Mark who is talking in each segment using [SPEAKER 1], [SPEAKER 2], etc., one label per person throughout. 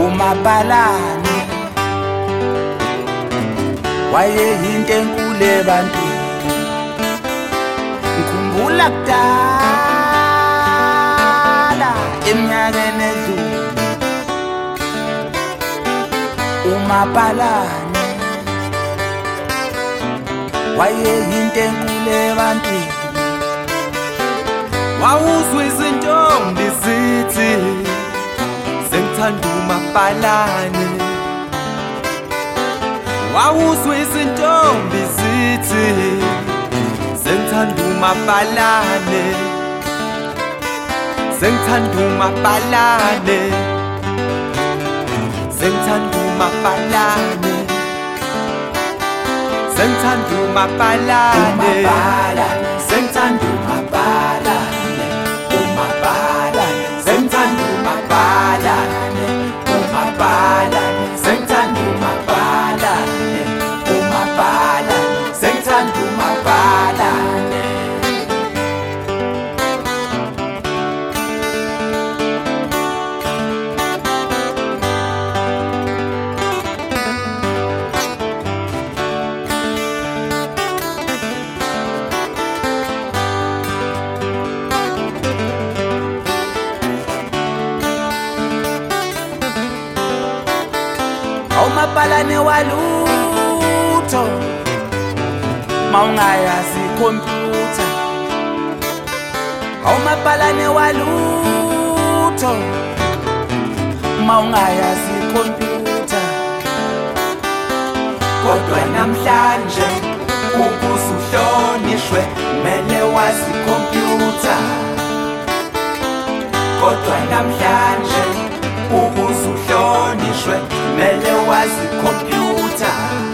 [SPEAKER 1] uMabhalane wayeyinto enkulu ebantwini. Ngikhumbula kudala eminyakeni edlule uMabhalane wayeyinto enkulu ebantwini.
[SPEAKER 2] Wawuzwa izintombi zithi sengithanda uMabhalane. Wawuzwa izintombi zithi sengithanda uMabhalane. Sengithanda uMabhalane. Sengithanda uMabhalane. Sengithanda uMabhalane.
[SPEAKER 1] Sengithanda uMabhalane, uMabhalane, sengithanda uMabhalane, uMabhalane, sengithanda uMabhalane, uMabhalane, sengithanda uMabhalane. uMabhalane walutho mawungayazi computer. uMabhalane walutho mawungayazi computer. Kodwa namhlanje ukuze uhlonishwe mele wazi computer. Kodwa namhlanje ukuze uhlonishwe mele wazi computer.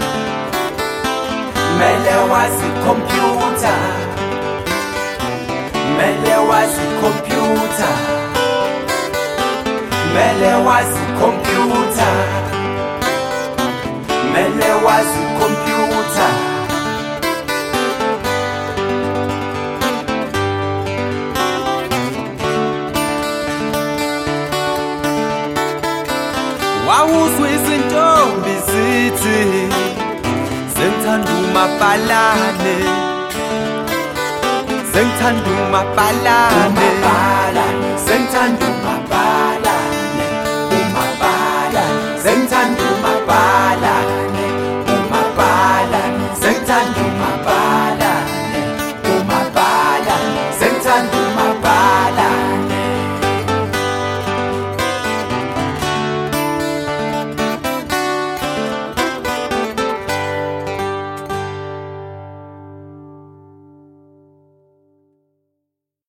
[SPEAKER 1] Mele wazi computer. Mele wazi computer. Mele wazi computer. Mele wazi computer.
[SPEAKER 2] Wawuzwa izintombi zithi sengithanda uMabhalane. Sengithanda uMabhalane.